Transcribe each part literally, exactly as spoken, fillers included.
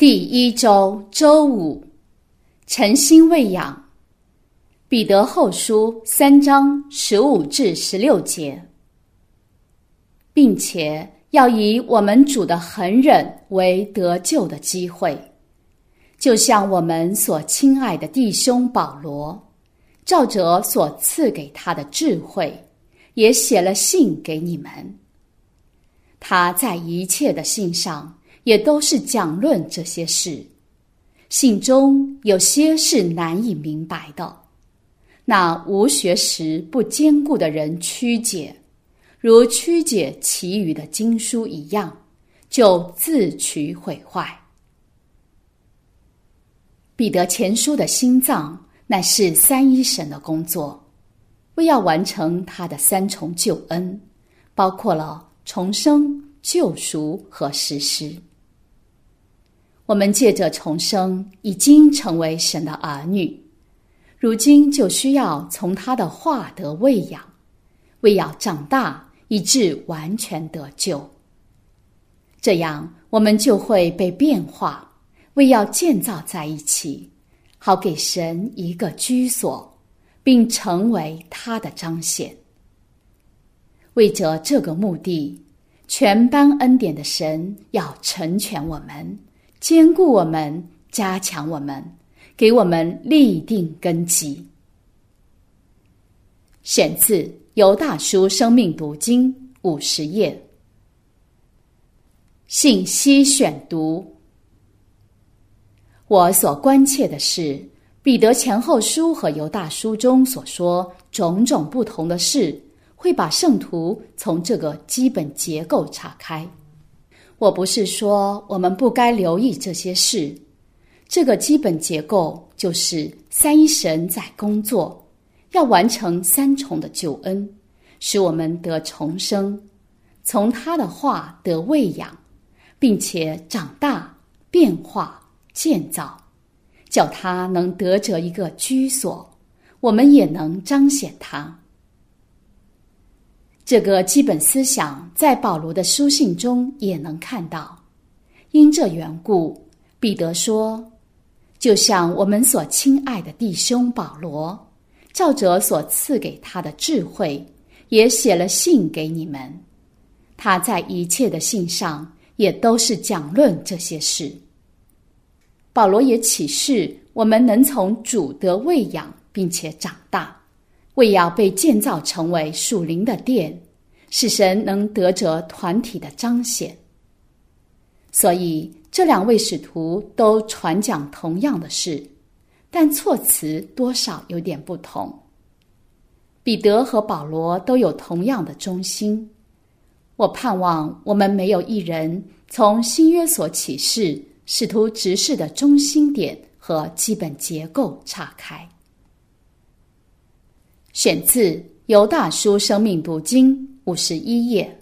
第一周周五，诚心喂养。彼得后书三章十五至十六节，并且要以我们主的恒忍为得救的机会，就像我们所亲爱的弟兄保罗，照着所赐给他的智慧，也写了信给你们。他在一切的信上也都是讲论这些事，信中有些是难以明白的，那无学识不坚固的人曲解，如曲解其余的经书一样，就自取毁坏。彼得前书的心脏乃是三一神的工作，为要完成他的三重救恩，包括了重生、救赎和实施。我们借着重生已经成为神的儿女，如今就需要从他的话得喂养，为要长大以致完全得救。这样我们就会被变化，为要建造在一起，好给神一个居所，并成为他的彰显。为着这个目的，全般恩典的神要成全我们，坚固我们，加强我们，给我们立定根基。选自犹大书生命读经五十页。信息选读。我所关切的是，彼得前后书和犹大书中所说种种不同的事，会把圣徒从这个基本结构岔开。我不是说我们不该留意这些事，这个基本结构就是三一神在工作，要完成三重的救恩，使我们得重生，从他的话得喂养，并且长大、变化、建造，叫他能得着一个居所，我们也能彰显他。这个基本思想在保罗的书信中也能看到。因这缘故，彼得说，就像我们所亲爱的弟兄保罗，照着所赐给他的智慧，也写了信给你们。他在一切的信上也都是讲论这些事。保罗也启示我们能从主得喂养，并且长大，为要被建造成为属灵的殿，使神能得着团体的彰显。所以这两位使徒都传讲同样的事，但措辞多少有点不同。彼得和保罗都有同样的中心。我盼望我们没有一人从新约所启示使徒执事的中心点和基本结构岔开。选自犹大书生命读经五十一页。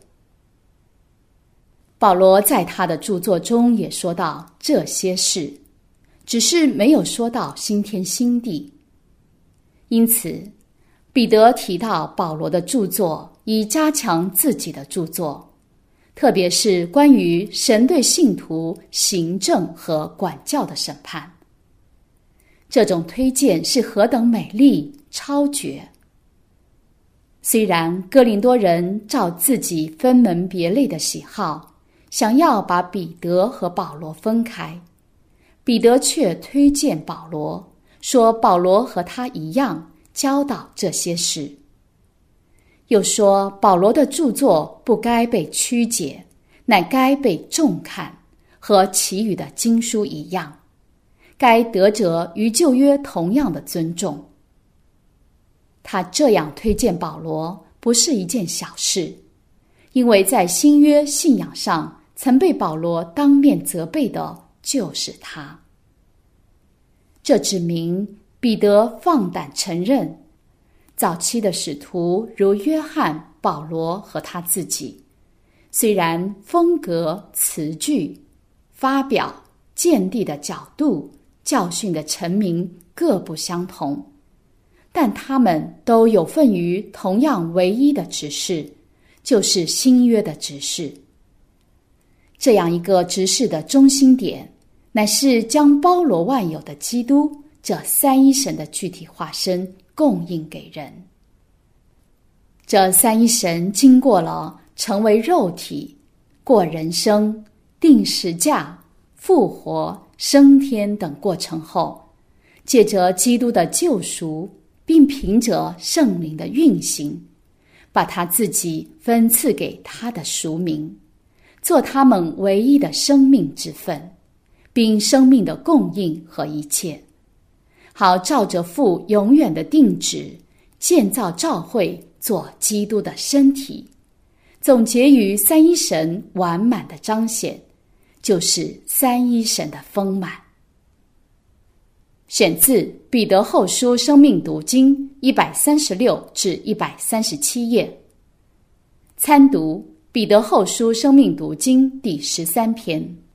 保罗在他的著作中也说到这些事，只是没有说到新天新地。因此，彼得提到保罗的著作，以加强自己的著作，特别是关于神对信徒行政和管教的审判。这种推荐是何等美丽超绝！虽然哥林多人照自己分门别类的喜好，想要把彼得和保罗分开，彼得却推荐保罗，说保罗和他一样教导这些事。又说保罗的著作不该被曲解，乃该被重看，和其余的经书一样，该得着与旧约同样的尊重。他这样推荐保罗不是一件小事，因为在新约信仰上曾被保罗当面责备的就是他。这指明彼得放胆承认，早期的使徒如约翰、保罗和他自己，虽然风格、词句、发表、见地的角度、教训的陈明各不相同，但他们都有份于同样唯一的指示，就是新约的指示。这样一个执事的中心点， 乃是将包罗万有的基督这三一神的具体化身供应给人。这三一神经过了成为肉体、过人生、定十架、复活、升天等过程后，借着基督的救赎，并凭着圣灵的运行，把他自己分赐给他的赎民，做他们唯一的生命之分，并生命的供应和一切，好照着父永远的定旨，建造教会做基督的身体，总结于三一神完满的彰显，就是三一神的丰满。选自彼得后书生命读经一百三十六至一百三十七页，参读彼得后书生命读经第十三篇。